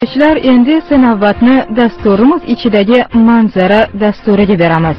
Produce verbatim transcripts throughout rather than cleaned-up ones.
Ishlar endi esa navbatni dasturimiz ichidagi manzara dasturiga beramiz.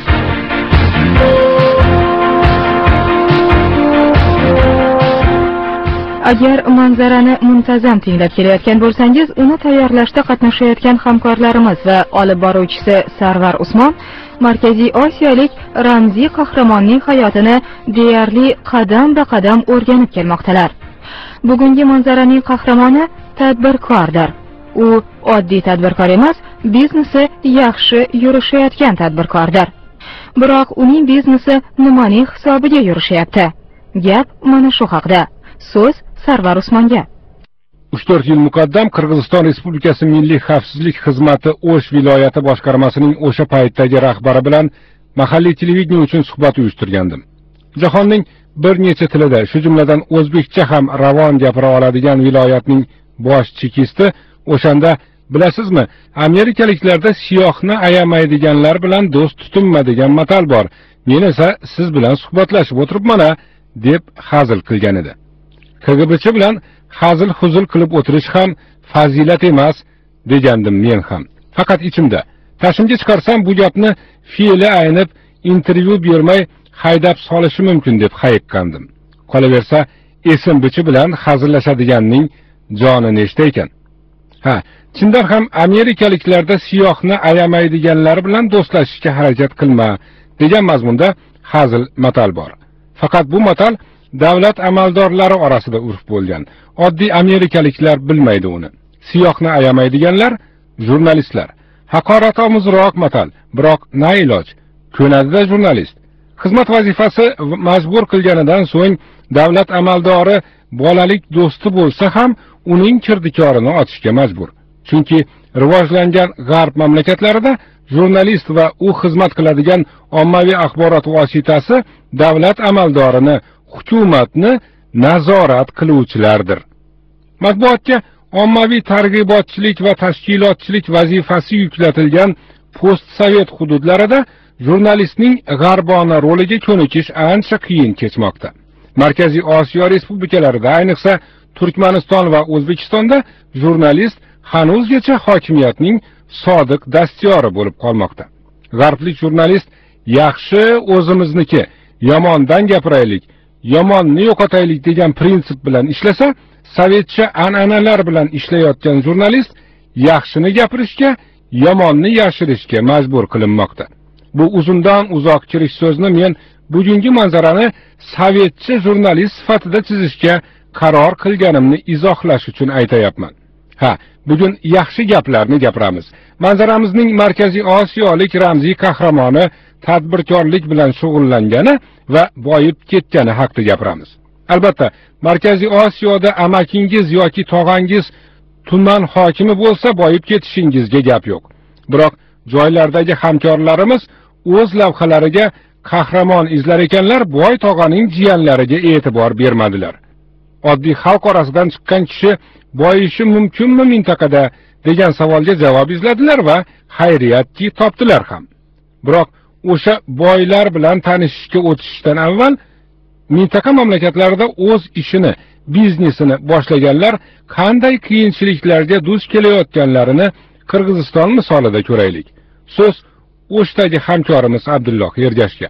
Agar manzarani muntazam tinglab kelayotgan bo'lsangiz, uni tayyorlashda qatnashayotgan hamkorlarimiz va olib boruvchisi Sarvar Usmon Markaziy Osiyolik ramziy qahramonning hayotini deyarli qadam-ba-qadam o'rganib kelmoqdalar. Bugungi manzaraning qahramoni tadbirkordir. U oddiy tadbirkor emas, biznesi yaxshi yurishayotgan tadbirkordir. Biroq uning biznesi nimaning hisobiga yurishyapti? Gap mana shu haqda. So'z Sarvar Usmonga. uch to'rt yil muqaddam Qirg'iziston Respublikasi Milliy xavfsizlik xizmati O'sh viloyati boshqarmasining o'sha paytdagi rahbari bilan mahalliy televideniye uchun suhbat uyushtirgandim. Jahonning bir necha tilida, shu jumladan o'zbekcha ham ravon gapira oladigan viloyatning bosh chekisti o'shanda bilasizmi, amerikaliklarda siyohni ayamaydiganlar bilan do'st tutinma degan matal bor. Men esa siz bilan suhbatlashib o'tiribman-a deb hazil qilgan edi. K G B chi bilan hazil huzul qilib o'tirish ham fazilat emas degandim men ham. Faqat ichimda tashimga chiqarsam bu gapni fe'li aynib intervyu bermay haydab solishi mumkin deb hayiqqandim. Qolaversa, esim bichi bilan hazillashadiganning joni nechta ekan. Ha, chindan ham amerikaliklarda siyohni ayamaydiganlar bilan do'stlashishga harakat qilma degan mazmunda hazil matal bor. Faqat bu matal davlat amaldorlari orasida urf bo'lgan. Oddiy amerikaliklar bilmaydi uni. Siyohni ayamaydiganlar jurnalistlar. Haqoratomuzroq matal, biroq na iloj. Ko'nadida jurnalist. Xizmat vazifasi majbur qilganidan so'ng davlat amaldori bolalik do'sti bo'lsa ham uning kirdikorini ochishga majbur. Chunki rivojlangan g'arb mamlakatlarida jurnalist va u xizmat qiladigan ommaviy axborot vositasi davlat amaldorini, hukumatni nazorat qiluvchilardir. Matbuotga ommaviy targ'ibotchilik va tashkilotchilik vazifasi yuklatilgan post-sovet hududlarida jurnalistning g'arbona roliga ko'nikish ancha qiyin kechmoqda. Markaziy Osiyo respublikalarida, ayniqsa Turkmaniston va O'zbekistonda jurnalist hanuzgacha hokimiyatning sodiq dastyori bo'lib qolmoqda. G'arblik jurnalist yaxshi o'zimizniki, yomondan gapiraylik, yomonni yo'qotaylik degan prinsip bilan ishlasa, sovetcha an'analar bilan ishlayotgan jurnalist yaxshini gapirishga, yomonni yashirishga majbur qilinmoqda. Bu uzundan uzoq kirish so'zni men bugungi manzarani sovetcha jurnalist sifatida chizishga qaror qilganimni izohlash uchun aytayapman. Ha, bugun yaxshi gaplarni gapiramiz. Manzaramizning Markaziy Osiyolik ramziy qahramoni tadbirkorlik bilan shug'ullangani va boyib ketgani haqida gapiramiz. Albatta, Markaziy Osiyoda amakingiz yoki tog'angiz tuman hokimi bo'lsa boyib ketishingizga gap yo'q. Biroq joylardagi hamkorlarimiz o'z lavhalariga qahramon izlar ekanlar, boy tog'aning jiyanlariga e'tibor bermadilar. Oddiy xalq orasidan chiqqan kishi boyishi mumkinmi mintaqada degan savolga javob izladilar va xayriyatki topdilar ham. Biroq o'sha boylar bilan tanishishga o'tishdan avval mintaqa mamlakatlarida o'z ishini, biznesini boshlaganlar qanday qiyinchiliklarga duch kelayotganlarini Qirg'iziston misolida ko'raylik. So'z O'shdagi hamkorimiz Abdulloh Ergashga.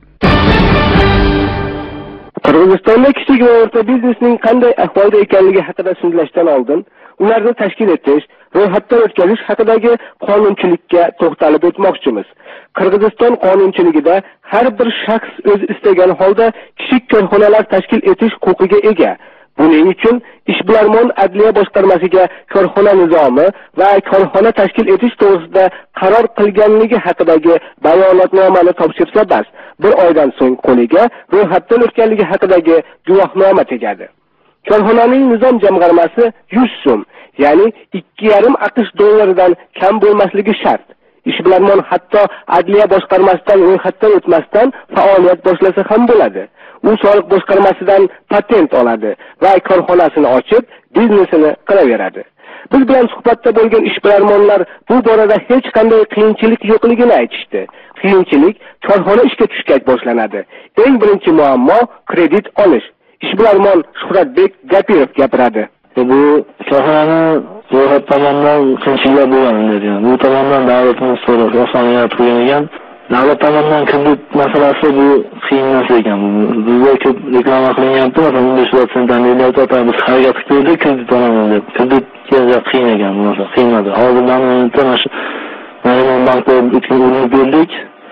Qirg'izistonda kichik va o'rta biznesning qanday ahvolda ekanligi haqida so'zlashdan oldin, ularni tashkil etish, ro'yxatdan o'tkazish haqidagi qonunchilikka to'xtalib o'tmoqchimiz. Qirg'iziston qonunchiligida har bir shaxs o'z istagan holda kichik korxonalar tashkil etish huquqiga ega. Buning uchun Ishbilarmon Adliya boshqarmasiga korxona nizomi va korxona tashkil etish to'g'risida qaror qilganligi haqidagi bayonotnomani topshirsa bas, bir oydan so'ng qo'liga ro'yxatdan o'tganligi haqidagi guvohnoma tegadi. Korxonaning nizom jamg'armasi yuz so'm, ya'ni ikki yarim aqsh dollaridan kam bo'lmasligi shart. Ishbilarmon hatto Adliya boshqarmasidan ro'yxatdan o'tmasdan faoliyat boshlasa ham bo'ladi. U soliq boshqarmasidan patent oladi va korxonasini ochib, biznesini qilaveradi. Biz bilan suhbatda bo'lgan ishbilarmonlar bu borada hech qanday qiyinchilik yo'qligini aytishdi. Qiyinchilik korxona ishga tushgach boshlanadi. Eng birinchi muammo kredit olish. Ishbilarmon Shuhratbek Gapirov gapiradi. Bu korxonani ro'yxat tomonidan qiyinchiliklar bo'lgan dedi. Bu tomondan davlatimiz so'roq osoniyat qo'ygan ekan. Davlat tomonidan kredit masalasi bu qiyin narsa ekan. Bizga ko'p reklama qilinyapti, masalan o'n besh protsentdan deyapti, biz harakat qildik kredit olaman deb. Kreditga qiyin ekan bu narsa, qiynadi. Hozirdan mana shu Markaziy bankda o'tgan urinib berdik.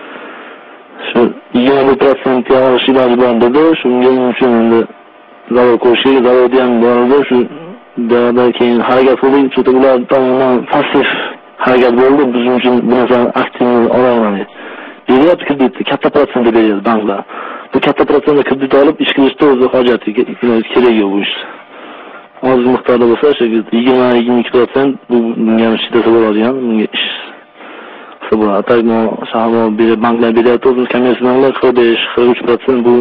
Shu yigirma bir protsentga olish iloji bor dedi. Shunga uchun endi zavod qo'shib, zavod ham bor edi. Shu da keyin harakat qildik, chunki ular tomonidan passiv harakat bo'ldi. Biz uchun bu narsani aktiv ololmadik. Beryapti kreditni katta protsentda beryapti banklar. Bu katta protsentda kredit olib ish qilishda o'zi hojati kerak yo'q bu ish. Oz miqdorda bo'lsa, shu yigirma yigirma ikki protsent bu bunga shiddat bo'ladigan, bunga ish bo'ladi. Ataymo shahar banklar beryapti, o'zimiz kommersiyalar qirq besh qirq uch protsent bu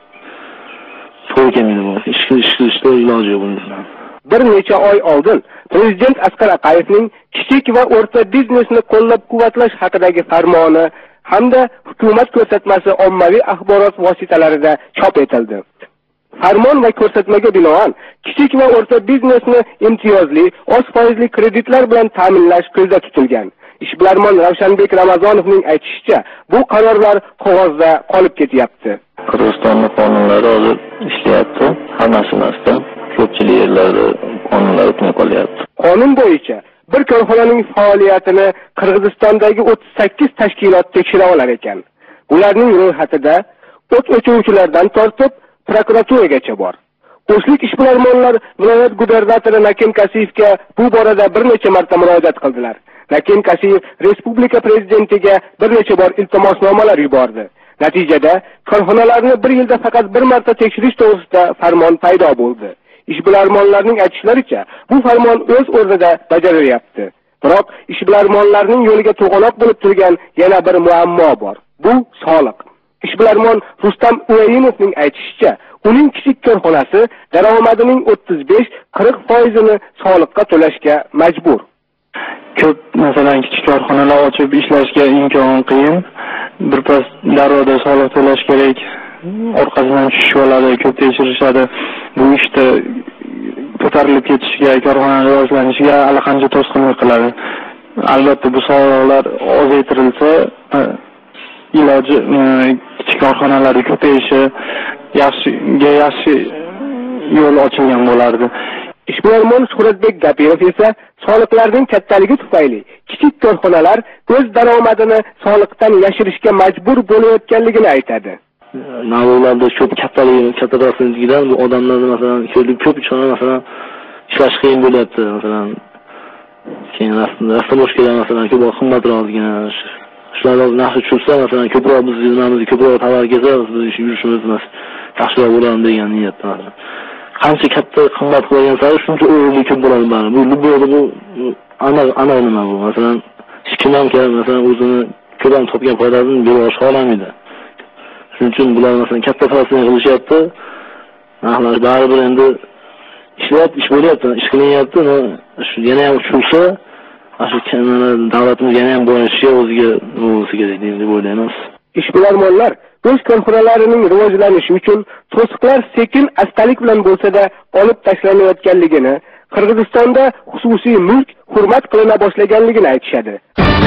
to'g'ri kelmaydi bu. Ish qilishda iloji yo'q bundan. Bir necha oy oldin Prezident Asqar Aqayevning kichik va o'rta biznesni qo'llab-quvvatlash haqidagi farmoni hamda hukumat ko'rsatmasi ommaviy axborot vositalarida chop etildi. Farmon va ko'rsatmaga binoan kichik va o'rta biznesni imtiyozli, oz foizli kreditlar bilan ta'minlash ko'zda tutilgan. Ishbilarmon Ravshanbek Ramazonovning aytishicha, bu qarorlar qog'ozda qolib ketyapti. Qirg'izistonning qonunlari hozir ishlayapti, hammasi narsa. Ko'pchilik yerlarda qonunlar o'tmay qolyapti. Qonun bo'yicha bir korxonaning faoliyatini Qirg'izistondagi o'ttiz sakkiz tashkilot tekshira olar ekan. Ularning ro'yxatida o't o'chiruvchilardan tortib prokuraturaga bor. Qo'shlik ishbilarmonlar viloyat gubernatori Nakim Kasiyevga bu borada bir necha marta murojaat qildilar. Nakim Kasiyev respublika prezidentiga bir necha bor iltimosnomalar yubordi. Natijada korxonalarni bir yilda faqat bir marta tekshirish to'g'risida farmon paydo bo'ldi. Ishbilarmonlarning aytishlaricha, bu farmon o'z o'rnida bajarilyapti. Biroq ishbilarmonlarning yo'liga to'g'anoq bo'lib turgan yana bir muammo bor. Bu soliq. Ishbilarmon Rustam Uyayinovning aytishicha, uning kichik korxonasi daromadining o'ttiz besh qirq foizini soliqqa to'lashga majbur. Ko'p masalan kichik korxonalar ochib ishlashga imkon qiyin. Birpas daromada soliq to'lash kerak. Orqasidan tushish bo'ladi, ko'p tekshirishadi. Bu ishda ko'tarilib ketishiga, korxonaning rivojlanishiga allaqancha to'sqinlik qiladi. Albatta bu soliqlar ozaytirilsa, iloji kichik korxonalar ko'payishi, yaxshiga yaxshi yo'l ochilgan bo'lardi. Ishbilarmon Shuhratbek Gapirov esa soliqlarning kattaligi tufayli kichik korxonalar o'z daromadini soliqdan yashirishga majbur bo'layotganligini aytadi. Navbatlarda ko'p kattaligi, katta rasmligidan bu odamlarni masalan ko'rib ko'p ishona masalan ishlash qiyin bo'lyapti. Masalan keyin rasm boshqalar masalan ko'p qimmatroq degan shularni yaxshi tushunsa masalan ko'proq biz yuzamizni ko'proq tovar kelsa biz ish yurishimiz yaxshiroq bo'ladi degan niyatda. Qancha katta qimmat qo'ygan sari shuncha o'g'irlik ko'p bo'ladi bari. Bu bu bu aniq aniq nima bu? Masalan hech kim ham masalan o'zini ko'pam topgan foydasini berib olmaydi. Shuning uchun bular masalan katta faoliyat qilishyapti. Narxlar baribir endi ishlayapti, ish bo'lyapti, ish qilinyapti. Shu yana ham tushsa, shu davlatimiz yana ham bo'lishiga o'ziga o'zi kerak deb o'ylaymiz. Ishbilarmonlar o'z korxonalarining rivojlanishi uchun to'siqlar sekin astalik bilan bo'lsa-da olib tashlanayotganligini, Qirg'izistonda xususiy mulk hurmat qilina boshlaganligini aytishadi.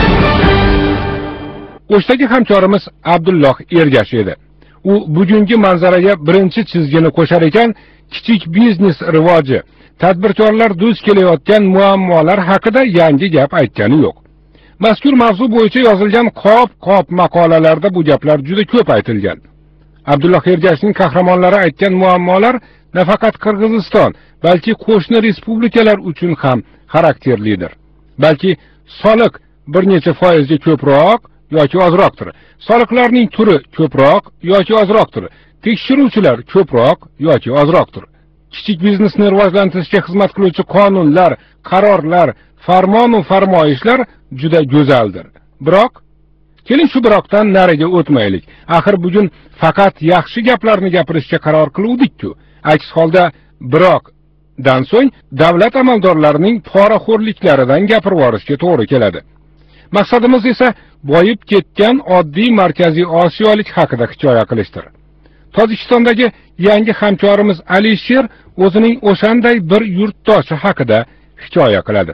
O'shdagi hamkorimiz Abdulloh Ergash edi. U bugungi manzaraga birinchi chizgini qo'shar ekan, kichik biznes rivoji, tadbirkorlar duch kelayotgan muammolar haqida yangi gap aytgani yo'q. Mazkur mavzu bo'yicha yozilgan qop-qop maqolalarda bu gaplar juda ko'p aytilgan. Abdulloh Ergashning qahramonlari aytgan muammolar nafaqat Qirg'iziston, balki qo'shni respublikalar uchun ham xarakterlidir. Balki soliq bir necha foizga ko'proq yoki ozroqdir. Soliqlarning turi ko'proq yoki ozroqdir. Tekshiruvchilar ko'proq yoki ozroqdir. Kichik biznesni rivojlantirishga xizmat qiluvchi qonunlar, qarorlar, farmon va farmoyishlar juda go'zaldir. Biroq keling shu biroqdan nariga o'tmaylik. Axir bugun faqat yaxshi gaplarni gapirishga qaror qiluvdik-ku. Aks holda biroqdan so'ng davlat amaldorlarining poraxo'rliklaridan gapirib borishga to'g'ri keladi. Maqsadimiz esa boyib ketgan oddiy Markaziy Osiyolik haqida hikoya qilishdir. Tojikistondagi yangi hamkorimiz Alisher o'zining o'shanday bir yurtdoshi haqida hikoya qiladi.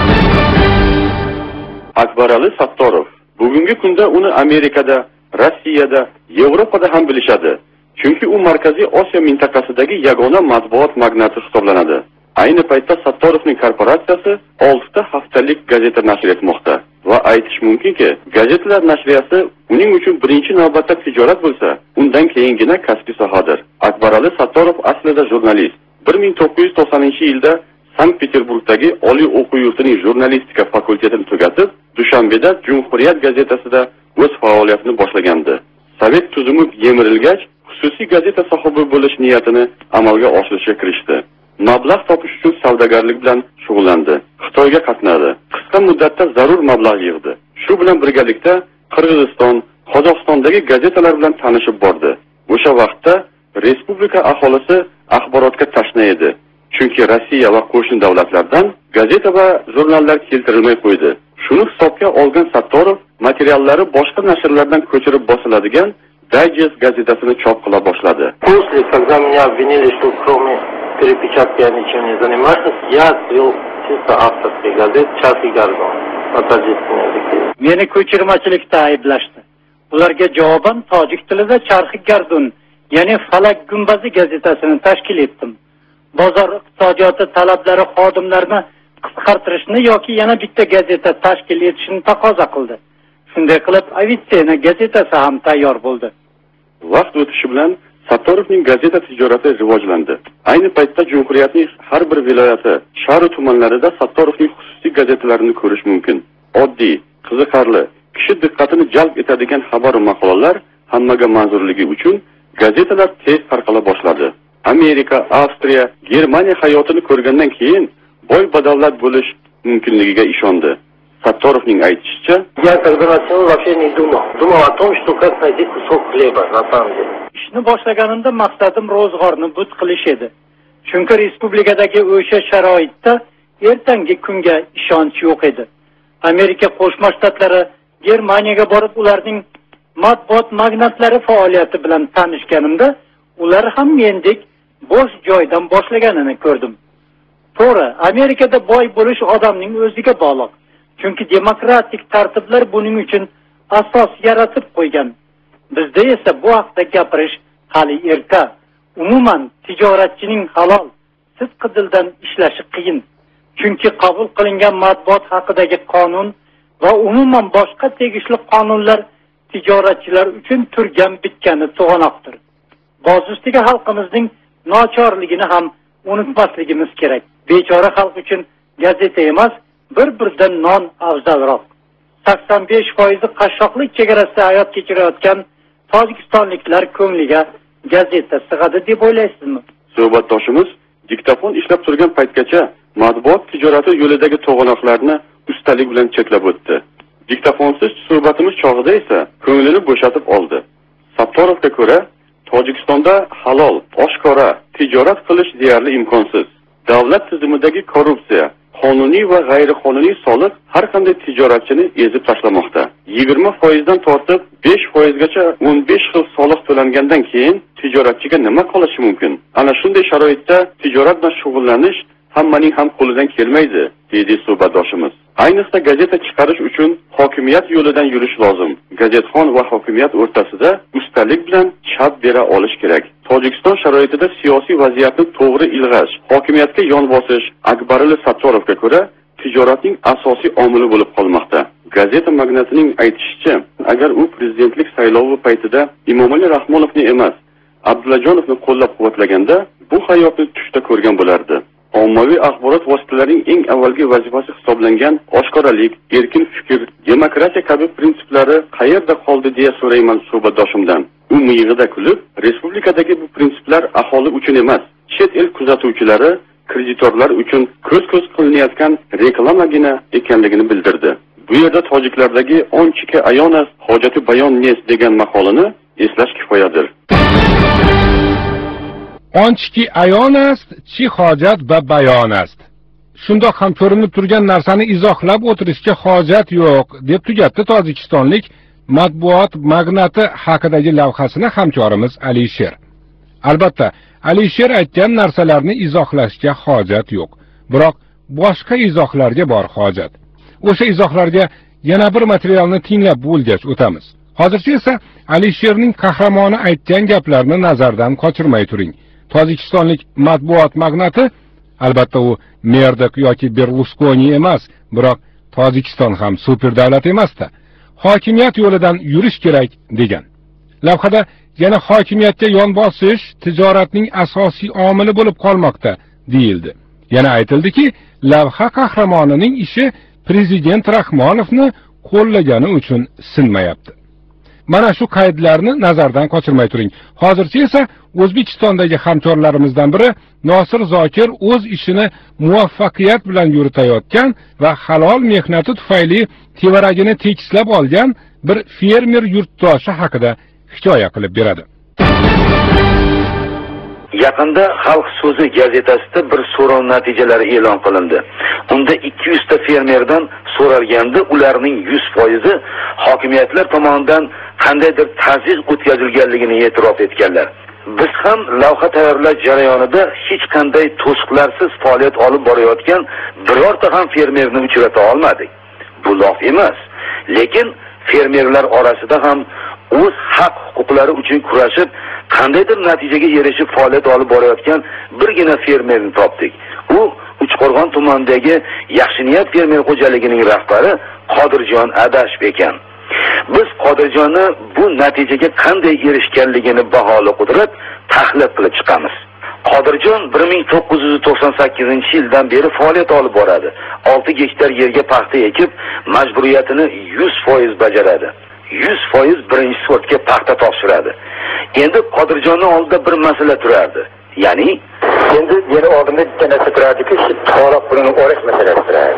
Akbarali Sattorov bugungi kunda uni Amerikada, Rossiyada, Yevropada ham bilishadi. Chunki u Markaziy Osiyo mintaqasidagi yagona matbuot magnati hisoblanadi. Ayni paytda Sattorovning korporatsiyasi oltita haftalik gazeta nashr etmoqda va aytish mumkinki, gazetalar nashriyasi uning uchun birinchi navbatda tijorat bo'lsa, undan keyingina kasbiy sohadir. Akbarali Sattorov aslida jurnalist. bir ming to'qqiz yuz to'qsoninchi yilda Sankt-Peterburgdagi Oliy o'quv yurtining jurnalistika fakultetini tugatib, Dushanbeda Jumhuriyat gazetasida o'z faoliyatini boshlagandi. Sovet tuzumi yemirilgach, xususiy gazeta sohibi bo'lish niyatini amalga oshirishga kirishdi. Mablag' topish uchun savdogarlik bilan shug'ullandi. Xitoyga qatnadi. Qisqa muddatda zarur mablag' yig'di. Shu bilan birgalikda Qirg'iziston, Qozog'istondagi gazetalar bilan tanishib bordi. O'sha vaqtda respublika aholisi axborotga tashna edi. Chunki Rossiya va qo'shni davlatlardan gazeta va jurnallar keltirilmay qo'ydi. Shuni hisobga olgan Sattorov materiallari boshqa nashrlardan ko'chirib bosiladigan Digest gazetasini chop qila boshladi. После, когда меня обвинили, что кроме перепечатки я ничем не занимаюсь, я открыл чисто авторский газет «Час и Гордон» на таджикском языке. Meni ko'chirmachilikda ayblashdi. Ularga javoban tojik tilida Charxi Gardun, ya'ni Falak Gumbazi gazetasini tashkil etdim. Bozor iqtisodiyoti talablari xodimlarni qisqartirishni yoki yana bitta gazeta tashkil etishni taqozo qildi. Shunday qilib, Avitsena gazetasi ham tayyor bo'ldi. Vaqt o'tishi bilan Sattorovning gazeta tijorati rivojlandi. Ayni paytda Jumhuriyatning har bir viloyati, shahar va tumanlarida Sattorovning xususiy gazetalarini ko'rish mumkin. Oddiy, qiziqarli, kishi diqqatini jalb etadigan xabar va maqolalar hammaga manzurligi uchun gazetalar tez tarqala boshladi. Amerika, Avstriya, Germaniya hayotini ko'rgandan keyin boy badavlat bo'lish mumkinligiga ishondi. Sattorovning aytishicha, Я когда начал вообще не думал. Думал о том, что как найти кусок хлеба, на самом деле. Ishni boshlaganimda maqsadim ro'zg'orni but qilish edi. Chunki respublikadagi o'sha sharoitda ertangi kunga ishonch yo'q edi. Amerika Qo'shma Shtatlari Germaniyaga borib ularning matbuot magnatlari faoliyati bilan tanishganimda, ular ham mendek bo'sh joydan boshlaganini ko'rdim. To'g'ri, Amerikada boy bo'lish odamning o'ziga bog'liq. Chunki demokratik tartiblar buning uchun asos yaratib qo'ygan. Bizda esa bu haqda gapirish hali erta. Umuman tijoratchining halol, sidqi dildan ishlashi qiyin. Chunki qabul qilingan matbuot haqidagi qonun va umuman boshqa tegishli qonunlar tijoratchilar uchun turgan bitkani to'g'anoqdir. Boz ustiga xalqimizning nochorligini ham unutmasligimiz kerak. Bechora xalq uchun gazeta emas, bir-biridan non afzalroq. sakson besh foiz qashshoqlik chegarasida hayot kechirayotgan tojikistonliklar ko'ngliga gazeta sig'adi deb o'ylaysizmi? Suhbatdoshimiz diktafon ishlab turgan paytgacha matbuot tijorati yo'lidagi to'g'anoqlarni ustalik bilan chetlab o'tdi. Diktafonsiz suhbatimiz chog'ida esa ko'nglini bo'shatib oldi. Sattorovga ko'ra, Tojikistonda halol, oshkora tijorat qilish deyarli imkonsiz. Davlat tizimidagi korrupsiya, qonuniy va g'ayriqonuniy soliq har qanday tijoratchini ezib tashlamoqda. yigirma foiz dan tortib besh foiz gacha o'n besh xil soliq to'langandan keyin tijoratchiga nima qolishi mumkin? Ana shunday sharoitda tijorat bilan shug'ullanish hammaning ham qo'lidan kelmaydi, deydi suhbatdoshimiz. Ayniqsa gazeta chiqarish uchun hokimiyat yo'lidan yurish lozim. Gazetxon va hokimiyat o'rtasida ustalik bilan chap bera olish kerak. Tojikiston sharoitida siyosiy vaziyatni to'g'ri ilg'ash, hokimiyatga yon bosish Akbarali Sattorovga ko'ra tijoratning asosiy omili bo'lib qolmoqda. Gazeta magnatining aytishicha, agar u prezidentlik saylovi paytida Emomali Rahmonovni emas, Abdullajonovni qo'llab-quvvatlaganda bu hayotni tushda ko'rgan bo'lardi. Ommaviy axborot vositalarining eng avvalgi vazifasi hisoblangan oshkoralik, erkin fikr, demokratiya kabi prinsiplari qayerda qoldi deya so'rayman suhbatdoshimdan. U miyig'ida kulib, respublikadagi bu prinsiplar aholi uchun emas, chet el kuzatuvchilari, kreditorlar uchun ko'z-ko'z qilinayotgan reklamagina ekanligini bildirdi. Bu yerda tojiklardagi onchika ayonas hojati bayon nes degan maqolani eslash kifoyadir. Onchki ayon ast, chi hojat va bayon ast. Shundoq ham ko'rinib turgan narsani izohlab o'tirishga hojat yo'q, deb tugatdi tojikistonlik matbuot magnati haqidagi lavhasini hamkorimiz Alisher. Albatta, Alisher aytgan narsalarni izohlashga hojat yo'q. Biroq boshqa izohlarga bor hojat. O'sha izohlarga yana bir materialni tinglab bo'lgach o'tamiz. Hozircha esa Alisherning qahramoni aytgan gaplarni nazardan qochirmay turing. Tojikistonlik matbuot magnati, albatta u Merdok yoki Berluskoni emas, biroq Tojikiston ham super davlat emas-da. Hokimiyat yo'lidan yurish kerak degan. Lavhada yana hokimiyatga yon bosish tijoratning asosiy omili bo'lib qolmoqda deyildi. Yana aytildiki, lavha qahramonining ishi prezident Rahmonovni qo'llagani uchun sinmayapti. Mana shu qaydlarni nazardan qochirmay turing. Hozircha esa O'zbekistondagi hamkorlarimizdan biri Nosir Zokir o'z ishini muvaffaqiyat bilan yuritayotgan va halol mehnati tufayli tevaragini tekislab olgan bir fermer yurtdoshi haqida hikoya qilib beradi. Yaqinda Xalq so'zi gazetasida bir so'rov natijalari e'lon qilindi. Unda ikki yuz ta fermerdan so'ralganda ularning yuz foizi hokimiyatlar tomonidan qandaydir ta'ziz o'tkazilganligini e'tirof etganlar. Biz ham lavha tayyorlash jarayonida hech qanday to'siqlarsiz faoliyat olib borayotgan birorta ham fermerni uchrata olmadik. Bu lof emas, lekin fermerlar orasida ham o'z haq huquqlari uchun kurashib, qandaydir natijaga erishib faoliyat olib borayotgan birgina fermerni topdik. U Uchqo'rg'on tumanidagi Yaxshiniyat fermer xo'jaligining rahbari Qodirjon Adashib ekan. Biz Qodirjonni bu natijaga qanday erishganligini baholi qudrat tahlil qilib chiqamiz. Qodirjon bir ming to'qqiz yuz to'qson sakkizinchi yildan beri faoliyat olib boradi. olti gektar yerga paxta ekib, majburiyatini yuz foiz bajaradi. yuz foiz birinchi sortga paxta topshiradi. Endi Qodirjonning oldida bir masala turardi. Ya'ni endi yana oldinda bitta narsa turardi-ki, shu to'liq pulini o'rash masalasi turardi.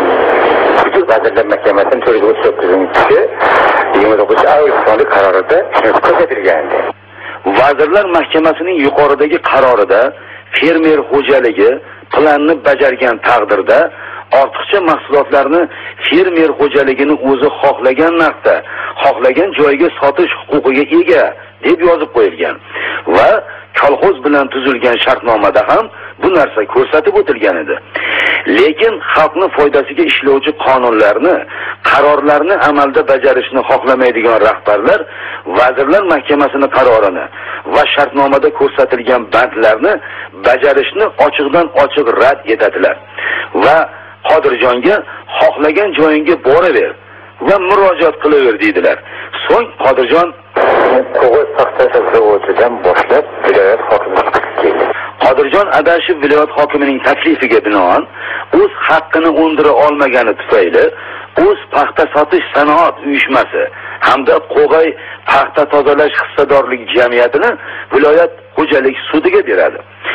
Hudud vazirlar mahkamasining to'rt yuz o'ttiz to'qqizinchi yigirma to'qqizinchi avgust sonli qarorida ko'rsatilgandi. Vazirlar Mahkamasining yuqoridagi qarorida fermer xo'jaligi planni bajargan taqdirda ortiqcha mahsulotlarni fermer xo'jaligini o'zi xohlagan narxda, xohlagan joyga sotish huquqiga ega deb yozib qo'yilgan va kolxoz bilan tuzilgan shartnomada ham bu narsa ko'rsatib o'tilgan edi. Lekin xalqni foydasiga ishlovchi qonunlarni, qarorlarni amalda bajarishni xohlamaydigan rahbarlar Vazirlar Mahkamasining qarorini va shartnomada ko'rsatilgan bandlarni bajarishni ochiqdan ochiq rad etadilar va Qodirjonga xohlagan joyingga boraver va murojaat qilaver deydilar. So'ng Qodirjon qog'oz paxta zavodidan boshlab viloyat hokimiga keldi. Qodirjon Adashib viloyat hokimining taklifiga binoan o'z haqqini undira olmagani tufayli o'z paxta sotish sanoat uyushmasi hamda Qo'g'ay paxta tozalash hissadorlik jamiyatini viloyat xo'jalik sudiga beradi.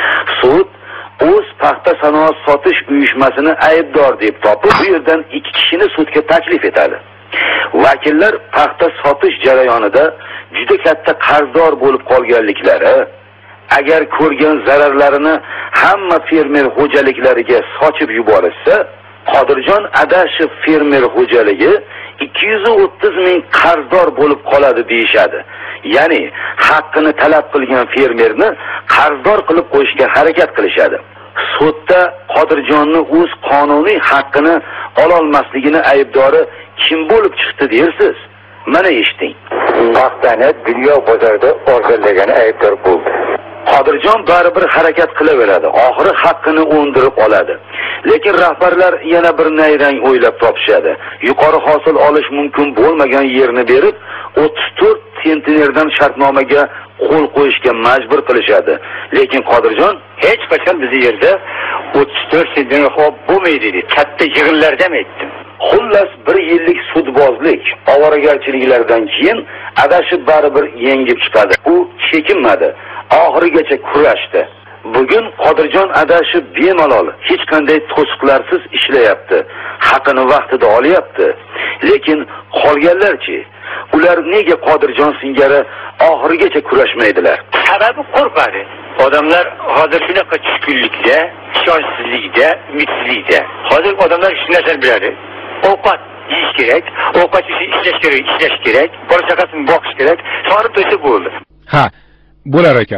Sud o'z paxta sanoat sotish uyushmasini aybdor deb topib, bu yerdan ikki kishini sudga taklif etadi. Vakillar paxta sotish jarayonida juda katta qarzdor bo'lib qolganliklari, agar ko'rgan zararlarini hamma fermer xo'jaliklariga sochib yuborishsa, Qodirjon Adashib fermer xo'jaligi ikki yuz o'ttiz ming qarzdor bo'lib qoladi deyshadi. Ya'ni haqqini talab qilgan fermerni qarzdor qilib qo'yishga harakat qilishadi. Sudda Qodirjonni o'z qonuniy haqqini ololmasligini aybdori kim bo'lib chiqdi dersiz? Mana eshiting. Paxtani dunyo bozorida organlagani aybdor bo'ldi. Qodirjon baribir harakat qilaveradi, oxiri haqqini o'ndirib oladi. Lekin rahbarlar yana bir nayrang o'ylab topishadi. Yuqori hosil olish mumkin bo'lmagan yerni berib, o'ttiz to'rt sentinerdan shartnomaga qo'l qo'yishga majbur qilishadi. Lekin Qodirjon hech qachon biz yerda o'ttiz to'rt sentiner olib bo'lmaydi dedi. Katta yig'inlarda aytdim. Xullas bir yillik sudbozlik, ovoragarchiliklardan keyin Adashib baribir yengib chiqadi. U chekinmadi, oxirigacha kurashdi. Bugun Qodirjon Adashib bemalol, hech qanday to'siqlarsiz ishlayapti, haqqini vaqtida olyapti. Lekin qolganlarchi, ular nega Qodirjon singari oxirigacha kurashmaydilar? Sababi qo'rqadi. Odamlar hozir shunaqa tushkunlikda, ishonchsizlikda, umidsizlikda. Hozir odamlar shu narsani biladi. Ovqat yeyish kerak, ovqat uchun ishlash kerak, ishlash kerak, bola chaqasini boqish kerak, sog'ib to'ysa bo'ldi. Ha, bo'lar ekan.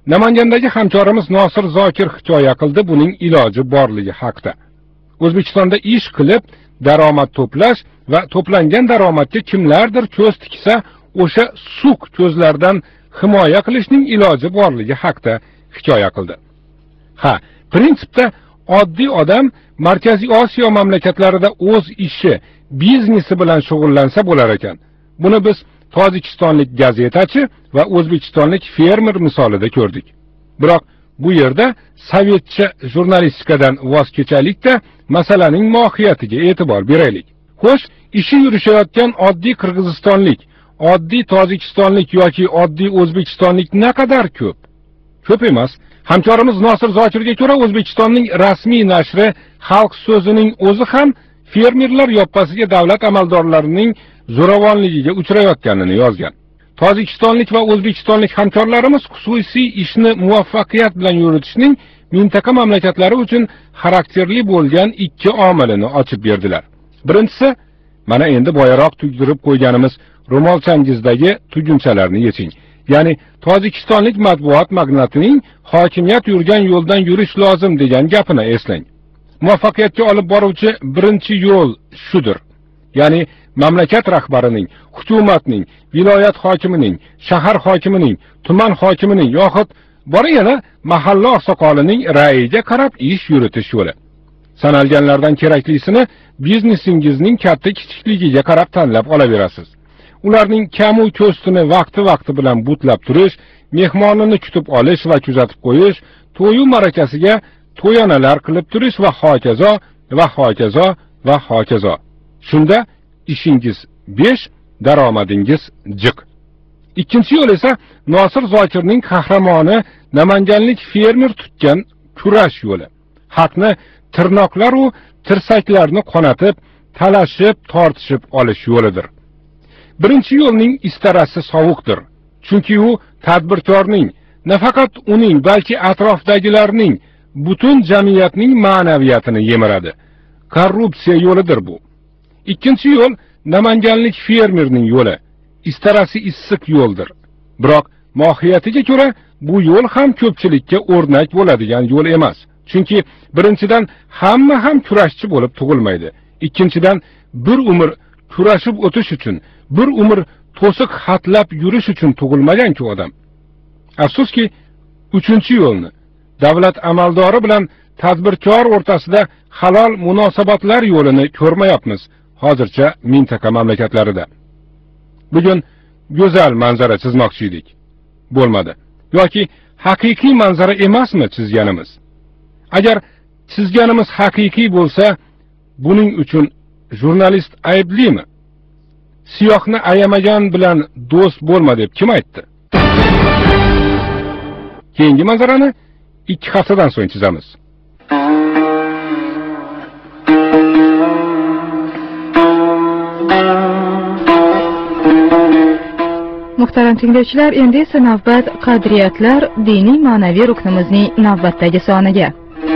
Namangandagi hamkorimiz Nosir Zokir hikoya qildi buning iloji borligi haqida. O'zbekistonda ish qilib daromad to'plash va to'plangan daromadga kimlardir ko'z tiksa, o'sha suk ko'zlardan himoya qilishning iloji borligi haqida hikoya qildi. Ha, prinsipda oddiy odam Markaziy Osiyo mamlakatlarida o'z ishi, biznesi bilan shug'ullansa bo'lar ekan. Buni biz tojikistonlik gazetachi va o'zbekistonlik fermer misolida ko'rdik. Biroq bu yerda sovetcha jurnalistikadan voz kechaylikda masalaning mohiyatiga e'tibor beraylik. Xo'sh, ishi yurishayotgan oddiy qirg'izistonlik, oddiy tojikistonlik yoki oddiy o'zbekistonlik naqadar ko'p? Ko'p emas. Hamkorimiz Nosir Zokirga ko'ra, O'zbekistonning rasmiy nashri Xalq so'zining o'zi ham fermerlar yoppasiga davlat amaldorlarining zo'ravonligiga uchrayotganini yozgan. Tojikistonlik va o'zbekistonlik hamkorlarimiz xususiy ishni muvaffaqiyat bilan yuritishning mintaqa mamlakatlari uchun xarakterli bo'lgan ikki omilini ochib berdilar. Birinchisi, mana endi boyaroq tugdirib qo'yganimiz ro'molchangizdagi tugunchalarni yeching. Ya'ni tojikistonlik matbuot magnatining hokimiyat yurgan yo'ldan yurish lozim degan gapini eslang. Muvaffaqiyatga olib boruvchi birinchi yo'l shudir. Ya'ni mamlakat rahbarining, hukumatning, viloyat hokimining, shahar hokimining, tuman hokimining yoxud bora yana mahalla oqsoqolining ra'yiga qarab ish yuritish yo'li. Sanalganlardan keraklisini biznesingizning katta kichikligiga qarab tanlab olaverasiz. Ularning kamu ko'stini vaqti-vaqti bilan butlab turish, mehmonini kutib olish va kuzatib qo'yish, to'yu marakasiga to'yonalar qilib turish va hokazo va hokazo va hokazo. Shunda ishingiz besh, daromadingiz jiq. Ikkinchi yo'l esa Nosir Zokirning qahramoni namanganlik fermer tutgan kurash yo'li. Haqni tirnoqlar u tirsaklarni qonatib, talashib, tortishib olish yo'lidir. Birinchi yo'lning istarasi sovuqdir. Chunki u tadbirkorning, nafaqat uning, balki atrofdagilarning, butun jamiyatning ma'naviyatini yemiradi. Korrupsiya yo'lidir bu. Ikkinchi yo'l namanganlik fermerning yo'li. Istarasi issiq yo'ldir. Biroq mohiyatiga ko'ra bu yo'l ham ko'pchilikka o'rnak bo'ladigan yo'l emas. Chunki birinchidan hamma ham kurashchi bo'lib tug'ilmaydi. Ikkinchidan bir umr kurashib o'tish uchun, bir umr to'siq xatlab yurish uchun tug'ilmagan-ku odam. Afsuski, uchinchi yo'lni davlat amaldori bilan tadbirkor o'rtasida halol munosabatlar yo'lini ko'rmayapmiz hozircha mintaqa mamlakatlarida. Bugun go'zal manzara chizmoqchi edik. Bo'lmadi. Yoki haqiqiy manzara emasmi chizganimiz? Agar chizganimiz haqiqiy bo'lsa, buning uchun jurnalist ayblimi? Siyohni ayamagan bilan do'st bo'lma deb kim aytdi? Keyingi manzarani ikki haftadan so'ng chizamiz. Muhtaram tinglovchilar, endi esa navbat qadriyatlar diniy ma'naviy ruknimizning navbatdagi soniga.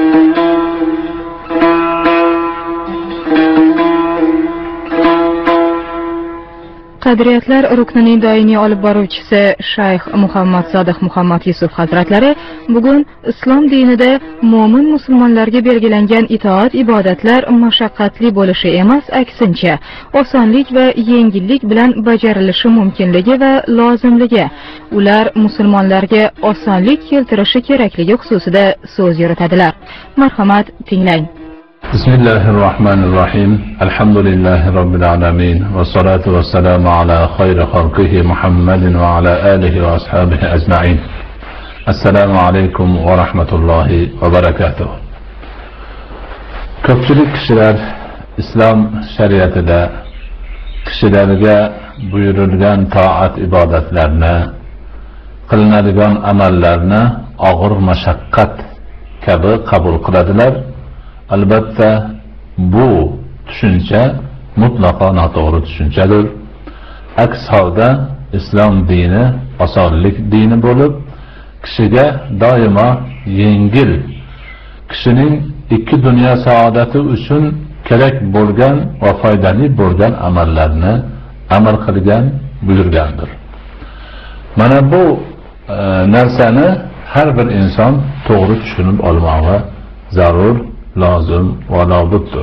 Qadriyatlar ruknining doimiy olib boruvchisi Shayx Muhammad Sodiq Muhammad Yusuf hazratlari bugun islom dinida mo'min musulmonlarga belgilangan itoat ibodatlar mashaqqatli bo'lishi emas, aksincha osonlik va yengillik bilan bajarilishi mumkinligi va lozimligi, ular musulmonlarga osonlik keltirishi kerakligi xususida so'z yuritadilar. Marhamat, tinglang. بسم الله الرحمن الرحيم الحمد لله رب العالمين والصلاة والسلام على خير خلقه محمد وعلى آله وأصحابه أجمعين. السلام عليكم ورحمة الله وبركاته. Ko'pchilik kishilar islom shariatida kishilarga buyurilgan toat ibodatlarni, qilinadigan amallarni og'ir mashaqqat kabi qabul qiladilar. Albatta bu tushuncha mutlaqo noto'g'ri tushunchadir. Aks holda islom dini osonlik dini bo'lib, kishiga doimo yengil, kishining ikki dunyo saodati uchun kerak bo'lgan va foydali bo'lgan amallarni amal qilgan, buyurgandir. Mana bu e, narsani har bir inson to'g'ri tushunib olmog'i zarur, lozim va lobuddir.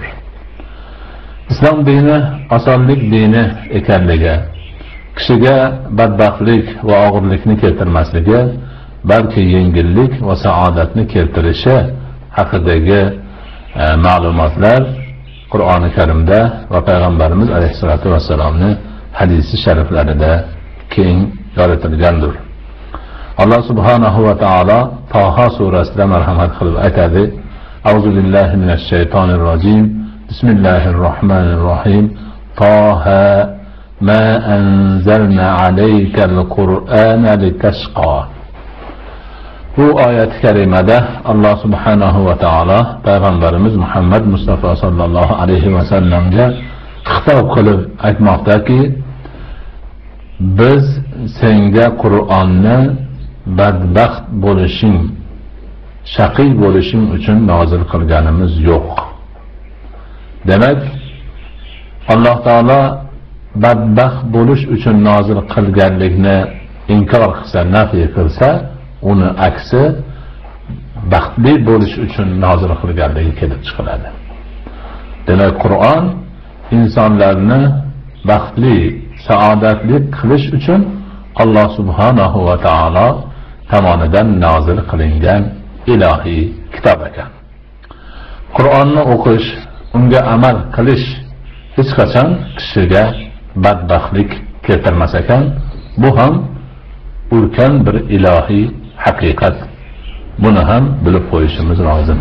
Islom dini osonlik dini ekanligi, kishiga badbaxtlik va og'irlikni keltirmasligi, balki yengillik va saodatni keltirishi haqidagi e, ma'lumotlar Qur'oni Karimda va payg'ambarimiz alayhisolatu vassalomning hadisi shariflarida keng yoritilgandir. Alloh subhanahu va taolo Toha surasida marhamat qilib aytadi: A'udhu billahi minash shaytonir rojim. Bismillahir rohmanir rohim. Toha ma anzalna alaykal qur'ana litashqa. Bu oyat karimada Alloh subhanahu va taolo payg'ambarimiz Muhammad Mustafa sallallohu alayhi va sallamga xitob qilib aytmoqdaki, biz senga Qur'onni badbaxt bo'lishing, shaqiy bo'lishing uchun nozil qilganimiz yo'q. Demak, Alloh taolo badbaxt bo'lish uchun nozil qilganlikni inkor qilsa, nafiy qilsa, uni aksi baxtli bo'lish uchun nozil qilganligi kelib chiqiladi. Demak, Qur'on insonlarni baxtli, saodatli qilish uchun Alloh subhanahu va taolo tomonidan nozil qilingan ilohiy kitob ekan. Qur'onni o'qish, unga amal qilish hech qachon kishiga badbaxtlik keltirmas ekan. Bu ham ulkan bir ilohiy haqiqat. Buni ham bilib qo'yishimiz lozim.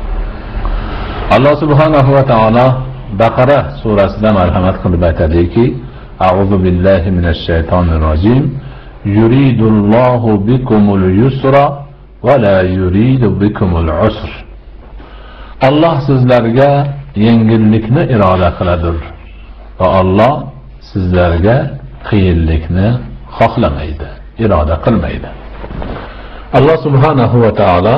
Alloh subhanahu va taolo Baqara surasida marhamat qilib aytadiki: A'udhu billahi minash shaytonir rojim. Yuridullohu bikumul yusra va la yuridu bikumul usr. Alloh sizlarga yengillikni iroda qiladi va Alloh sizlarga qiyinlikni xohlamaydi, iroda qilmaydi. Alloh subhanahu va taolo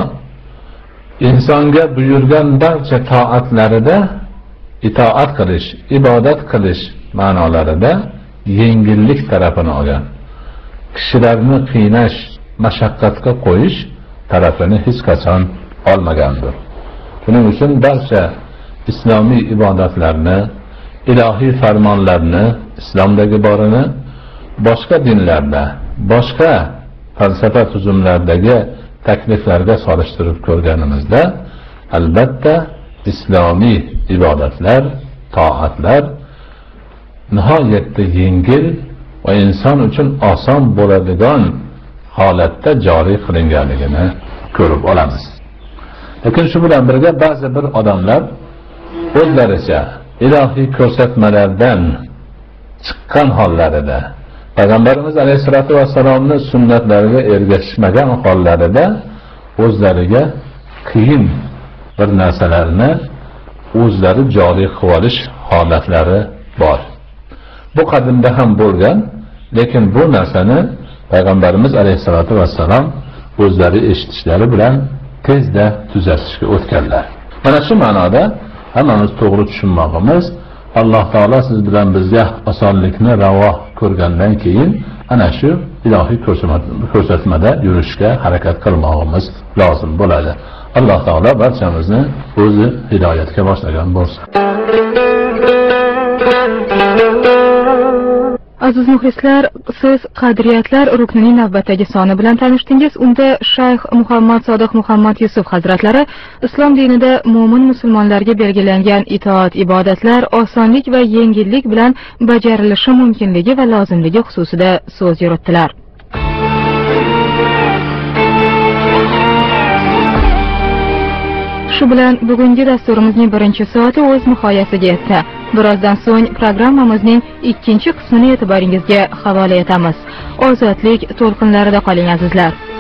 insonga buyurgan barcha toatlarida itoat qilish, ibodat qilish ma'nolarida yengillik tarafini olgan. Kishilarni qiynash, mashaqqatga qo'yish tarafini hech qachon olmagandir. Shuning uchun barcha islomiy ibodatlarni, ilohiy farmonlarni, islomdagi borini boshqa dinlarda, boshqa falsafa tuzumlaridagi takliflarga solishtirib ko'rganimizda, albatta islomiy ibodatlar, toatlar nihoyatda yengil va inson uchun oson bo'ladigan holatda joriy qilinganligini ko'rib olamiz. Lekin shu bilan birga ba'zi bir odamlar o'zlaricha ilohiy ko'rsatmalardan chiqqan hollarida, payg'ambarimiz alayhisolatu vassalomning sunnatlariga ergashishmagan hollarida o'zlariga qiyin bir narsalarni o'zlari joriy qilib olish holatlari bor. Bu qadimda ham bo'lgan, lekin bu narsani payg'ambarimiz alayhisolatu vassalom o'zlari eshitishlari bilan tezda tuzatishga o'tganlar. Mana shu ma'noda hammamiz to'g'ri tushunmoqimiz, Alloh taolo siz bilan bizga osonlikni ravo ko'rgandan keyin ana shu ilohiy ko'rsatmada yurishga harakat qilmoqimiz lozim bo'ladi. Alloh taolo barchamizni o'zi hidoyatga boshlagan bo'lsin. Aziz muxlislar, siz qadriyatlar ruknining navbatdagi soni bilan tanishdingiz. Unda Shayx Muhammad Sodiq Muhammad Yusuf hazratlari islom dinida mo'min musulmonlarga belgilangan itoat ibodatlar osonlik va yengillik bilan bajarilishi mumkinligi va lozimligi xususida so'z yuritdilar. Shu bilan bugungi dasturimizning birinchi soati o'z nihoyasiga yetdi. Birozdan so'ng programmamizning ikkinchi qismini e'tiboringizga havola etamiz. Ozodlik to'lqinlarida qoling azizlar.